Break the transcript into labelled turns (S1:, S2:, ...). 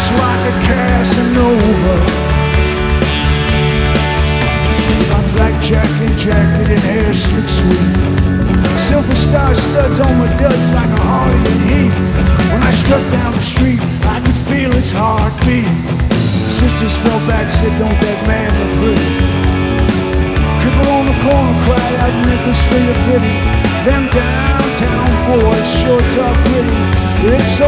S1: like a Casanova. My black jacket and hair slick sweet. Silver star studs on my duds like a Harley and Heat. When I struck down the street, I could feel its heartbeat. Sisters fell back, said, don't that man look pretty? Cripple on the corner cried out, nickels for your pity. Them downtown boys sure talk pretty. It's so